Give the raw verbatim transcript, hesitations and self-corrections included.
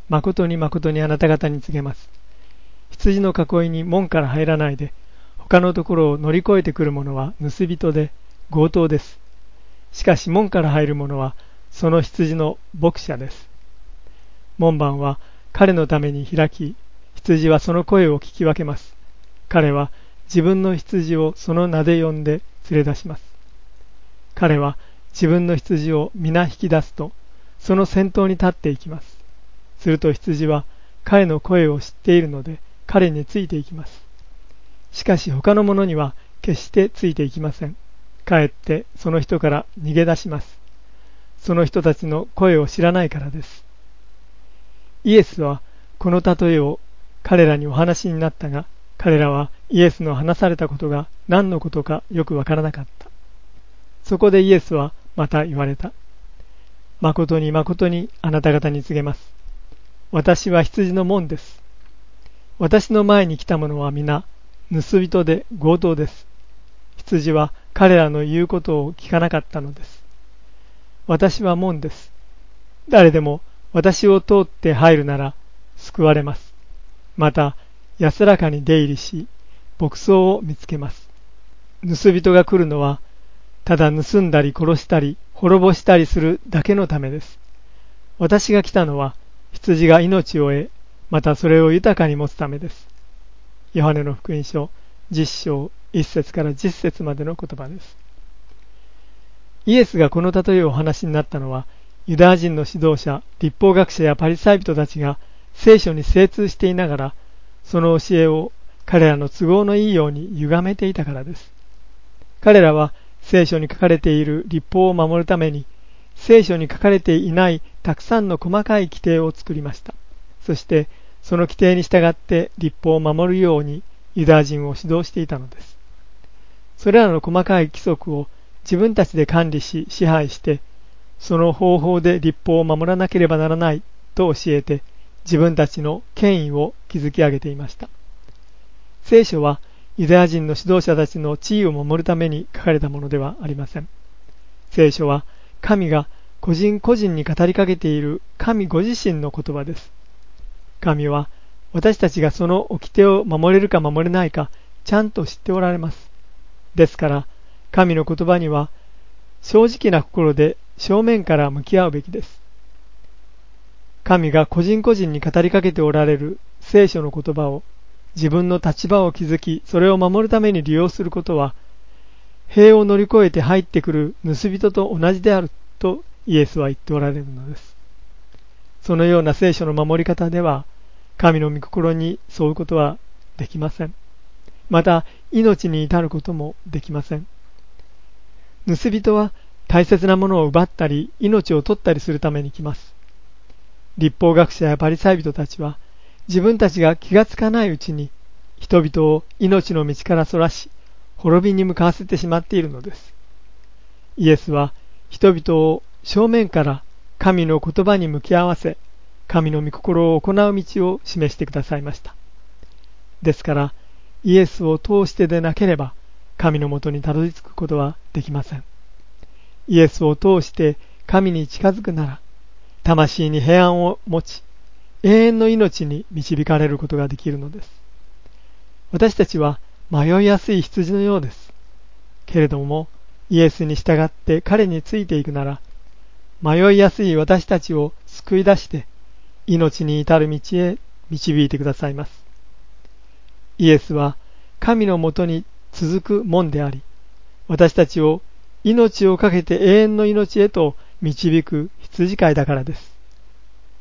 誠に誠にあなた方に告げます。羊の囲いに門から入らないで、他のところを乗り越えてくる者は盗人で強盗です。しかし門から入る者はその羊の牧者です。門番は彼のために開き、羊はその声を聞き分けます。彼は自分の羊をその名で呼んで連れ出します。彼は自分の羊を皆引き出すと、その先頭に立っていきます。すると羊は彼の声を知っているので、彼についていきます。しかし他の者には決してついていきません。かえってその人から逃げ出します。その人たちの声を知らないからです。イエスはこの例えを彼らにお話になったが、彼らはイエスの話されたことが何のことかよくわからなかった。そこでイエスはまた言われた。誠に誠にあなた方に告げます。私は羊の門です。私の前に来た者は皆、盗人で強盗です。羊は彼らの言うことを聞かなかったのです。私は門です。誰でも私を通って入るなら救われます。また、安らかに出入りし、牧草を見つけます。盗人が来るのは、ただ盗んだり殺したり滅ぼしたりするだけのためです。私が来たのは、羊が命を得、またそれを豊かに持つためです。ヨハネの福音書じゅっ章いっ節からじゅっ節までの言葉です。イエスがこの例えをお話になったのは、ユダヤ人の指導者、律法学者やパリサイ人たちが聖書に精通していながら、その教えを彼らの都合のいいように歪めていたからです。彼らは聖書に書かれている律法を守るために、聖書に書かれていないたくさんの細かい規定を作りました。そしてその規定に従って律法を守るようにユダヤ人を指導していたのです。それらの細かい規則を自分たちで管理し支配して、その方法で律法を守らなければならないと教えて、自分たちの権威を築き上げていました。聖書はユダヤ人の指導者たちの地位を守るために書かれたものではありません。聖書は神が個人個人に語りかけている神ご自身の言葉です。神は私たちがその掟を守れるか守れないかちゃんと知っておられます。ですから神の言葉には正直な心で正面から向き合うべきです。神が個人個人に語りかけておられる聖書の言葉を自分の立場を築き、それを守るために利用することは、塀を乗り越えて入ってくる盗人と同じであるとイエスは言っておられるのです。そのような聖書の守り方では、神の御心に沿うことはできません。また、命に至ることもできません。盗人は大切なものを奪ったり、命を取ったりするために来ます。律法学者やパリサイ人たちは、自分たちが気がつかないうちに、人々を命の道からそらし、滅びに向かわせてしまっているのです。イエスは、人々を正面から神の言葉に向き合わせ、神の御心を行う道を示してくださいました。ですから、イエスを通してでなければ、神のもとにたどり着くことはできません。イエスを通して神に近づくなら、魂に平安を持ち、永遠の命に導かれることができるのです。私たちは迷いやすい羊のようです。けれども、イエスに従って彼についていくなら、迷いやすい私たちを救い出して、命に至る道へ導いてくださいます。イエスは神のもとに続く門であり、私たちを命をかけて永遠の命へと導く羊飼いだからです。